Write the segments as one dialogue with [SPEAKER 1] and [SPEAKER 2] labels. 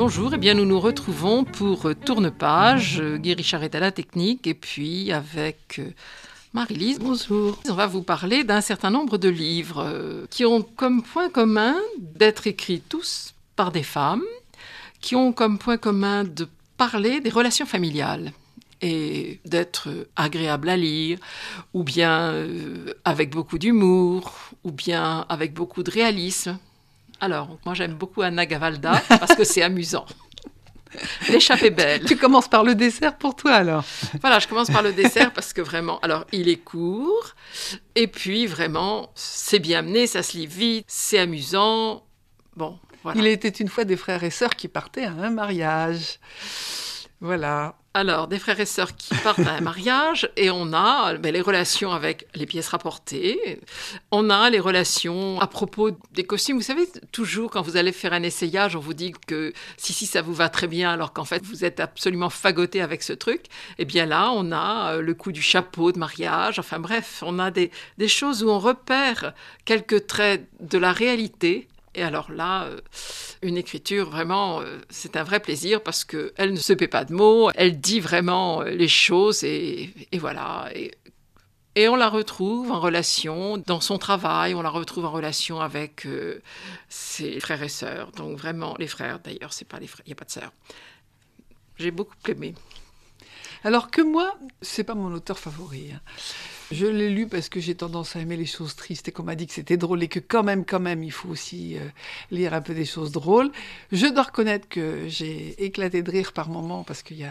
[SPEAKER 1] Bonjour, eh bien nous nous retrouvons pour Tourne-Page. Guy Richard est à la technique et puis avec Marie-Lise, bonjour. On va vous parler d'un certain nombre de livres qui ont comme point commun d'être écrits tous par des femmes, qui ont comme point commun de parler des relations familiales et d'être agréables à lire, ou bien avec beaucoup d'humour, ou bien avec beaucoup de réalisme. Alors, moi j'aime beaucoup Anna Gavalda parce que c'est amusant. L'échappée belle.
[SPEAKER 2] Tu commences par le dessert pour toi alors.
[SPEAKER 1] Voilà, je commence par le dessert parce que vraiment, alors il est court et puis vraiment c'est bien mené, ça se lit vite, c'est amusant. Bon, voilà.
[SPEAKER 2] Il était une fois des frères et sœurs qui partaient à un mariage. Voilà.
[SPEAKER 1] Alors, des frères et sœurs qui partent à un mariage et on a les relations avec les pièces rapportées, on a les relations à propos des costumes. Vous savez, toujours quand vous allez faire un essayage, on vous dit que si ça vous va très bien alors qu'en fait vous êtes absolument fagoté avec ce truc. Et bien là, on a le coup du chapeau de mariage. Enfin bref, on a des choses où on repère quelques traits de la réalité. Et alors là, une écriture, vraiment, c'est un vrai plaisir parce qu'elle ne se paie pas de mots, elle dit vraiment les choses et voilà. Et on la retrouve en relation dans son travail, on la retrouve en relation avec ses frères et sœurs. Donc vraiment, les frères, d'ailleurs, c'est pas les frères, il n'y a pas de sœurs. J'ai beaucoup aimé.
[SPEAKER 2] Alors que moi, c'est pas mon auteur favori. Je l'ai lu parce que j'ai tendance à aimer les choses tristes et qu'on m'a dit que c'était drôle et que quand même, il faut aussi lire un peu des choses drôles. Je dois reconnaître que j'ai éclaté de rire par moments parce qu'il y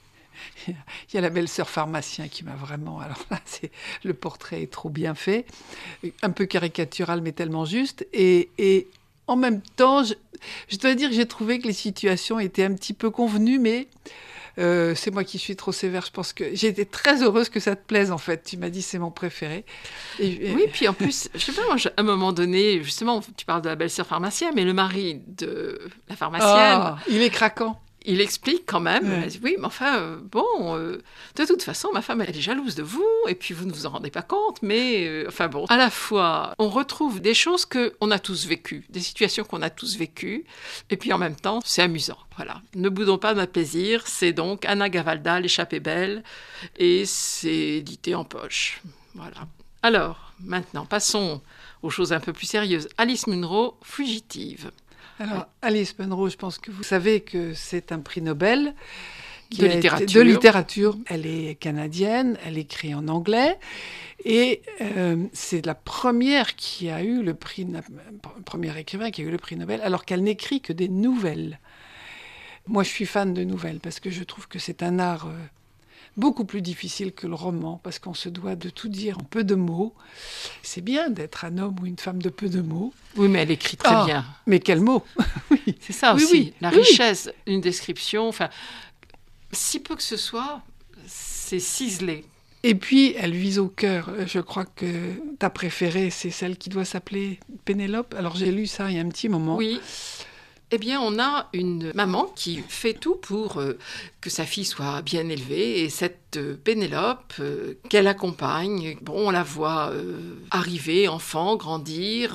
[SPEAKER 2] a la belle-sœur pharmacien qui m'a vraiment... Alors là, le portrait est trop bien fait, un peu caricatural mais tellement juste. Et en même temps, je dois dire que j'ai trouvé que les situations étaient un petit peu convenues, mais... c'est moi qui suis trop sévère, je pense que j'ai été très heureuse que ça te plaise en fait. Tu m'as dit c'est mon préféré.
[SPEAKER 1] Oui, puis en plus, je sais pas, moi, à un moment donné, justement, tu parles de la belle-sœur pharmacienne, mais le mari de la pharmacienne...
[SPEAKER 2] il est craquant.
[SPEAKER 1] Il explique quand même, ouais. Oui, mais enfin, de toute façon, ma femme, elle est jalouse de vous, et puis vous ne vous en rendez pas compte, mais enfin bon. À la fois, on retrouve des choses qu'on a tous vécues, des situations qu'on a tous vécues, et puis en même temps, c'est amusant, voilà. Ne boudons pas notre plaisir, c'est donc Anna Gavalda, L'échappée belle, et c'est édité en poche, voilà. Alors, maintenant, passons aux choses un peu plus sérieuses. Alice Munro, Fugitive.
[SPEAKER 2] Alors, Alice Munro, je pense que vous savez que c'est un prix Nobel
[SPEAKER 1] de
[SPEAKER 2] littérature. Elle est canadienne, elle écrit en anglais et c'est la première qui a eu le prix, première écrivain qui a eu le prix Nobel, alors qu'elle n'écrit que des nouvelles. Moi, je suis fan de nouvelles parce que je trouve que c'est un art beaucoup plus difficile que le roman, parce qu'on se doit de tout dire en peu de mots. C'est bien d'être un homme ou une femme de peu de mots.
[SPEAKER 1] Oui, mais elle écrit très bien.
[SPEAKER 2] Mais quels mots.
[SPEAKER 1] Oui. C'est ça aussi, la richesse d'une description. Enfin, si peu que ce soit, c'est ciselé.
[SPEAKER 2] Et puis, elle vise au cœur. Je crois que ta préférée, c'est celle qui doit s'appeler Pénélope. Alors, j'ai lu ça il y a un petit moment.
[SPEAKER 1] Oui. Eh bien, on a une maman qui fait tout pour que sa fille soit bien élevée. Et cette Pénélope, qu'elle accompagne, on la voit arriver, enfant, grandir.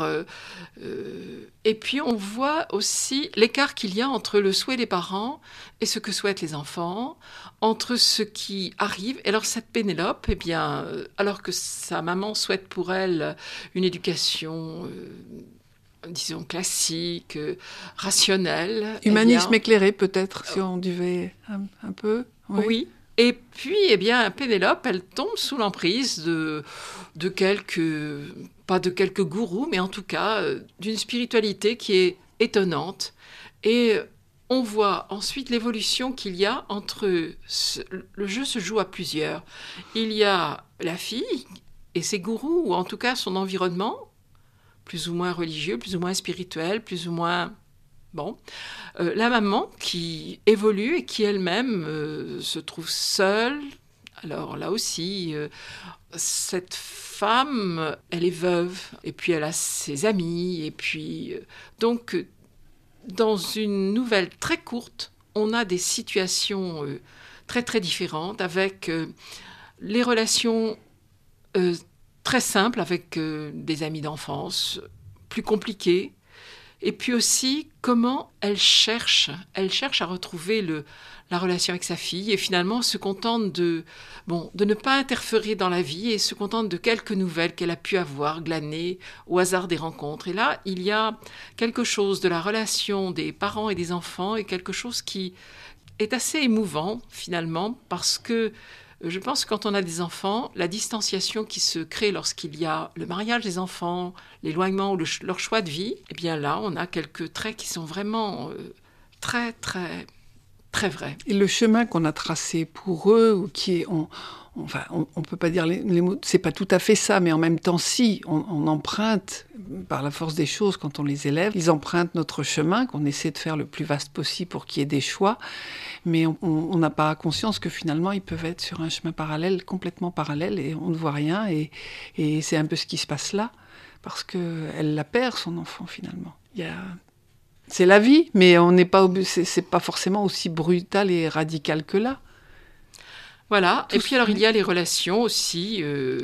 [SPEAKER 1] Et puis, on voit aussi l'écart qu'il y a entre le souhait des parents et ce que souhaitent les enfants, entre ce qui arrive. Et alors, cette Pénélope, eh bien, alors que sa maman souhaite pour elle une éducation... disons classique, rationnel.
[SPEAKER 2] Humanisme éclairé peut-être, si on devait un peu.
[SPEAKER 1] Oui. Et puis, eh bien, Pénélope, elle tombe sous l'emprise de quelques, pas de quelques gourous, mais en tout cas d'une spiritualité qui est étonnante. Et on voit ensuite l'évolution qu'il y a entre... le jeu se joue à plusieurs. Il y a la fille et ses gourous, ou en tout cas son environnement, plus ou moins religieux, plus ou moins spirituel, plus ou moins... Bon. La maman qui évolue et qui elle-même se trouve seule. Alors là aussi, cette femme, elle est veuve, et puis elle a ses amis, et puis... donc, dans une nouvelle très courte, on a des situations très très différentes, avec les relations... très simple avec des amis d'enfance, plus compliqué, Et puis aussi, comment elle cherche à retrouver la relation avec sa fille et finalement se contente de ne pas interférer dans la vie et se contente de quelques nouvelles qu'elle a pu avoir glanées au hasard des rencontres. Et là, il y a quelque chose de la relation des parents et des enfants et quelque chose qui est assez émouvant finalement parce que je pense que quand on a des enfants, la distanciation qui se crée lorsqu'il y a le mariage des enfants, l'éloignement ou leur choix de vie, eh bien là, on a quelques traits qui sont vraiment très, très, très vrais.
[SPEAKER 2] Et le chemin qu'on a tracé pour eux, ou qui est, on peut pas dire les mots, c'est pas tout à fait ça, mais en même temps, si, on emprunte, par la force des choses, quand on les élève, ils empruntent notre chemin, qu'on essaie de faire le plus vaste possible pour qu'il y ait des choix, mais on n'a pas conscience que finalement, ils peuvent être sur un chemin parallèle, complètement parallèle, et on ne voit rien, et c'est un peu ce qui se passe là, parce qu'elle la perd, son enfant, finalement. C'est la vie, mais c'est pas forcément aussi brutal et radical que là.
[SPEAKER 1] Voilà. Et puis alors il y a les relations aussi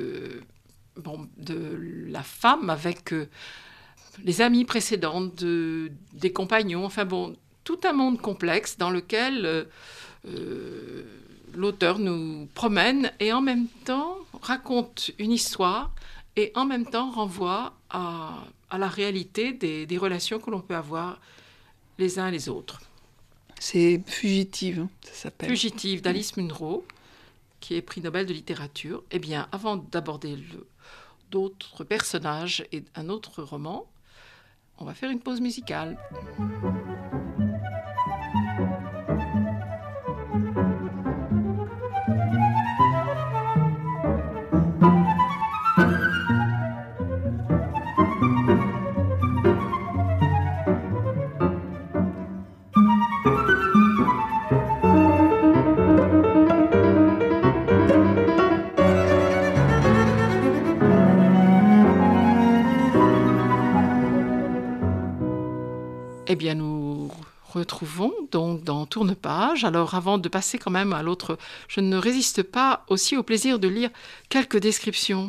[SPEAKER 1] de la femme avec les amies précédentes, des compagnons, tout un monde complexe dans lequel l'auteur nous promène et en même temps raconte une histoire et en même temps renvoie à la réalité des relations que l'on peut avoir les uns et les autres.
[SPEAKER 2] C'est Fugitive, ça s'appelle.
[SPEAKER 1] Fugitive d'Alice Munro, qui est prix Nobel de littérature. Eh bien, avant d'aborder d'autres personnages et un autre roman, on va faire une pause musicale. Eh bien, nous retrouvons donc dans Tourne-Page. Alors, avant de passer quand même à l'autre, je ne résiste pas aussi au plaisir de lire quelques descriptions.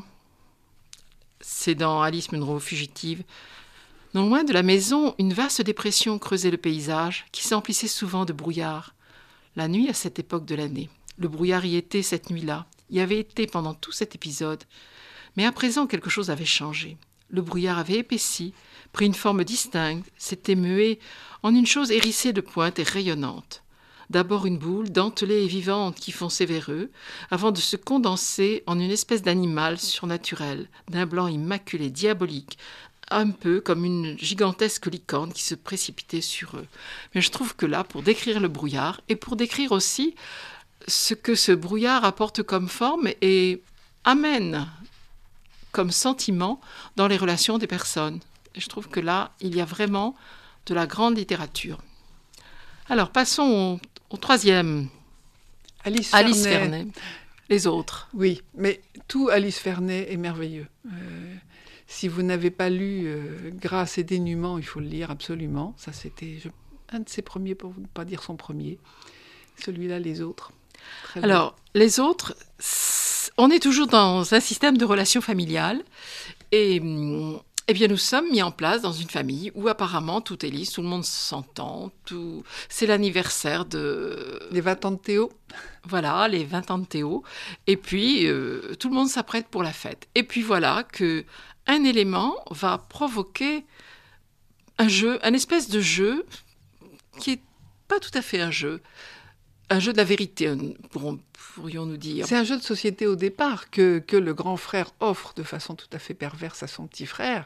[SPEAKER 1] C'est dans Alice Munro, Fugitive. Non loin de la maison, une vaste dépression creusait le paysage, qui s'emplissait souvent de brouillard. La nuit, à cette époque de l'année. Le brouillard y était cette nuit-là, y avait été pendant tout cet épisode. Mais à présent, quelque chose avait changé. Le brouillard avait épaissi, pris une forme distincte, s'était mué en une chose hérissée de pointes et rayonnante. D'abord une boule dentelée et vivante qui fonçait vers eux, avant de se condenser en une espèce d'animal surnaturel, d'un blanc immaculé, diabolique, un peu comme une gigantesque licorne qui se précipitait sur eux. Mais je trouve que là, pour décrire le brouillard, et pour décrire aussi ce que ce brouillard apporte comme forme et amène comme sentiment dans les relations des personnes. Je trouve que là, il y a vraiment de la grande littérature. Alors, passons au troisième.
[SPEAKER 2] Alice
[SPEAKER 1] Fernet. Les autres.
[SPEAKER 2] Oui, mais tout Alice Fernet est merveilleux. Si vous n'avez pas lu Grâce et dénuement, il faut le lire absolument. Ça, c'était un de ses premiers, pour ne pas dire son premier. Celui-là, les autres.
[SPEAKER 1] Alors, les autres, on est toujours dans un système de relations familiales et eh bien, nous sommes mis en place dans une famille où apparemment tout est lisse, tout le monde s'entend, c'est l'anniversaire
[SPEAKER 2] les 20 ans de Théo.
[SPEAKER 1] Voilà, les 20 ans de Théo. Et puis, tout le monde s'apprête pour la fête. Et puis voilà qu'un élément va provoquer un jeu, un espèce de jeu qui n'est pas tout à fait un jeu de la vérité, pourrions-nous dire.
[SPEAKER 2] C'est un jeu de société au départ que le grand frère offre de façon tout à fait perverse à son petit frère.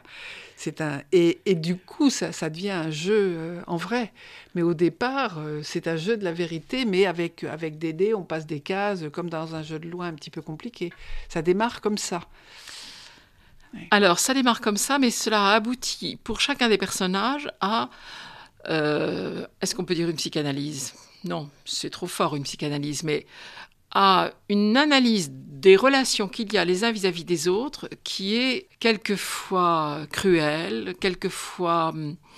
[SPEAKER 2] Et du coup, ça devient un jeu en vrai. Mais au départ, c'est un jeu de la vérité, mais avec des dés, on passe des cases, comme dans un jeu de loi un petit peu compliqué. Ça démarre comme ça.
[SPEAKER 1] Ouais. Alors, ça démarre comme ça, mais cela a abouti pour chacun des personnages à... est-ce qu'on peut dire une psychanalyse ? Non, c'est trop fort une psychanalyse, mais à une analyse des relations qu'il y a les uns vis-à-vis des autres qui est quelquefois cruelle, quelquefois,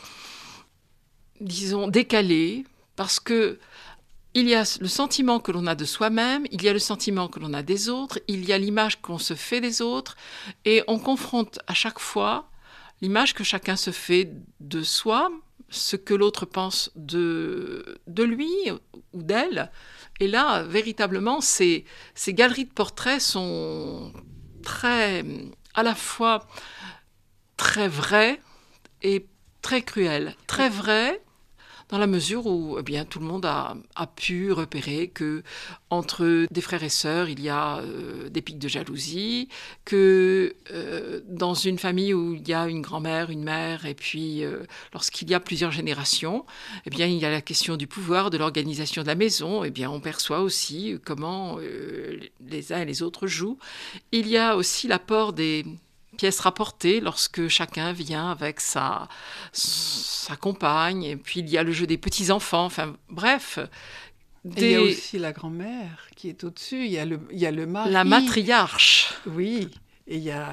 [SPEAKER 1] disons, décalée, parce que il y a le sentiment que l'on a de soi-même, il y a le sentiment que l'on a des autres, il y a l'image qu'on se fait des autres, et on confronte à chaque fois l'image que chacun se fait de soi, ce que l'autre pense de lui ou d'elle. Et là, véritablement, ces galeries de portraits sont à la fois très vraies et très cruelles. Très vraies dans la mesure où eh bien, tout le monde a pu repérer que entre des frères et sœurs, il y a des pics de jalousie, que dans une famille où il y a une grand-mère, une mère, et puis lorsqu'il y a plusieurs générations, eh bien, il y a la question du pouvoir, de l'organisation de la maison. Eh bien, on perçoit aussi comment les uns et les autres jouent. Il y a aussi l'apport des pièces rapportées lorsque chacun vient avec sa compagne, et puis il y a le jeu des petits-enfants, enfin bref.
[SPEAKER 2] Il y a aussi la grand-mère qui est au-dessus, il y a le mari.
[SPEAKER 1] La matriarche.
[SPEAKER 2] Oui, et il y a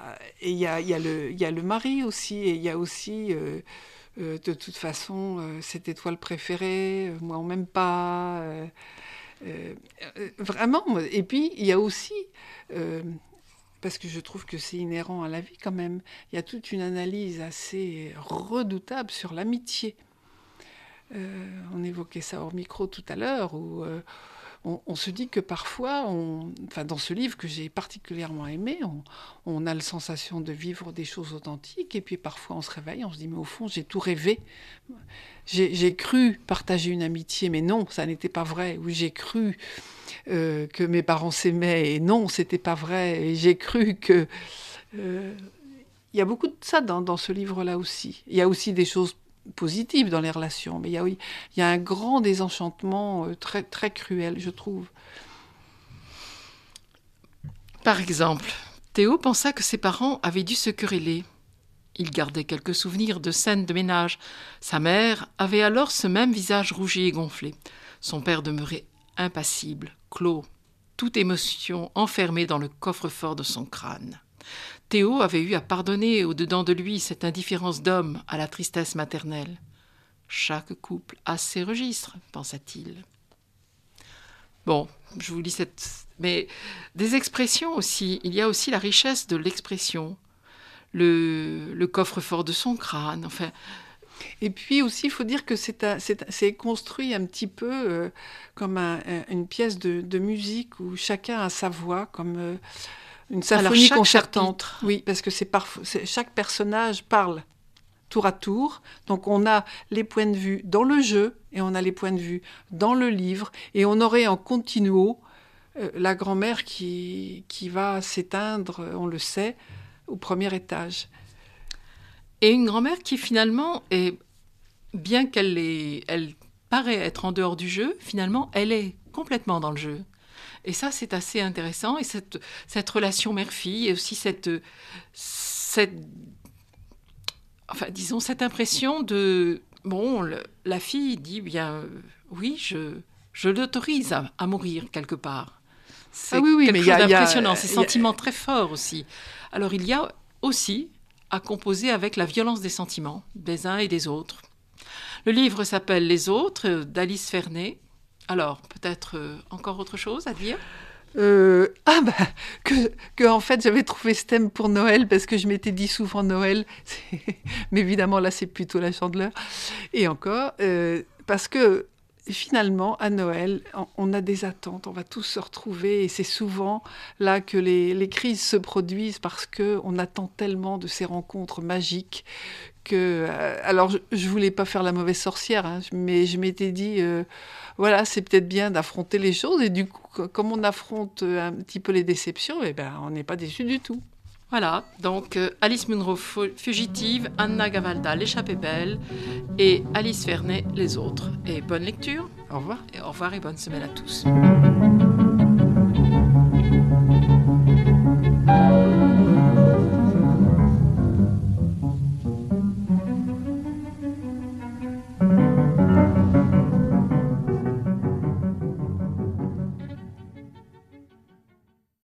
[SPEAKER 2] le mari aussi, et il y a aussi, de toute façon, cette étoile préférée, moi on m'aime pas. Vraiment, et puis il y a aussi... parce que je trouve que c'est inhérent à la vie quand même. Il y a toute une analyse assez redoutable sur l'amitié. On évoquait ça hors micro tout à l'heure, où on se dit que parfois, dans ce livre que j'ai particulièrement aimé, on a la sensation de vivre des choses authentiques, et puis parfois on se réveille, on se dit mais au fond j'ai tout rêvé. J'ai cru partager une amitié, mais non, ça n'était pas vrai. Ou j'ai cru que mes parents s'aimaient, et non, c'était pas vrai. Et j'ai cru que... Il y a beaucoup de ça dans ce livre-là aussi. Il y a aussi des choses positives dans les relations, mais il y a un grand désenchantement très, très cruel, je trouve.
[SPEAKER 1] Par exemple, Théo pensa que ses parents avaient dû se quereller. Il gardait quelques souvenirs de scènes de ménage. Sa mère avait alors ce même visage rougi et gonflé. Son père demeurait impassible, clos, toute émotion enfermée dans le coffre-fort de son crâne. Théo avait eu à pardonner au-dedans de lui cette indifférence d'homme à la tristesse maternelle. Chaque couple a ses registres, pensa-t-il. Bon, je vous lis mais des expressions aussi. Il y a aussi la richesse de l'expression. Le coffre-fort de son crâne, enfin...
[SPEAKER 2] Et puis aussi, il faut dire que c'est construit un petit peu comme une pièce de musique où chacun a sa voix, comme une symphonie concertante. Oui, parce que chaque personnage parle tour à tour. Donc on a les points de vue dans le jeu et on a les points de vue dans le livre. Et on aurait en continuo la grand-mère qui va s'éteindre, on le sait, au premier étage.
[SPEAKER 1] Et une grand-mère qui finalement est, bien elle paraît être en dehors du jeu, finalement elle est complètement dans le jeu. Et ça c'est assez intéressant, et cette relation mère-fille, et aussi cette impression de, bon, la fille dit bien, oui, je l'autorise à mourir quelque part. C'est quelque chose d'impressionnant, ces sentiments très forts aussi. Alors il y a aussi à composer avec la violence des sentiments, des uns et des autres. Le livre s'appelle « Les autres » d'Alice Vernet. Alors, peut-être encore autre chose à dire ?
[SPEAKER 2] Que en fait, j'avais trouvé ce thème pour Noël, parce que je m'étais dit souvent Noël, mais évidemment là, c'est plutôt la Chandeleur. Et encore, parce que finalement, à Noël, on a des attentes, on va tous se retrouver, et c'est souvent là que les crises se produisent, parce qu'on attend tellement de ces rencontres magiques que... alors, je voulais pas faire la mauvaise sorcière, hein, mais je m'étais dit, voilà, c'est peut-être bien d'affronter les choses, et du coup, comme on affronte un petit peu les déceptions, eh ben, on n'est pas déçu du tout.
[SPEAKER 1] Voilà, donc Alice Munro, Fugitive, Anna Gavalda, L'échappée belle, et Alice Vernet, Les autres. Et bonne lecture.
[SPEAKER 2] Au revoir.
[SPEAKER 1] Et au revoir et bonne semaine à tous.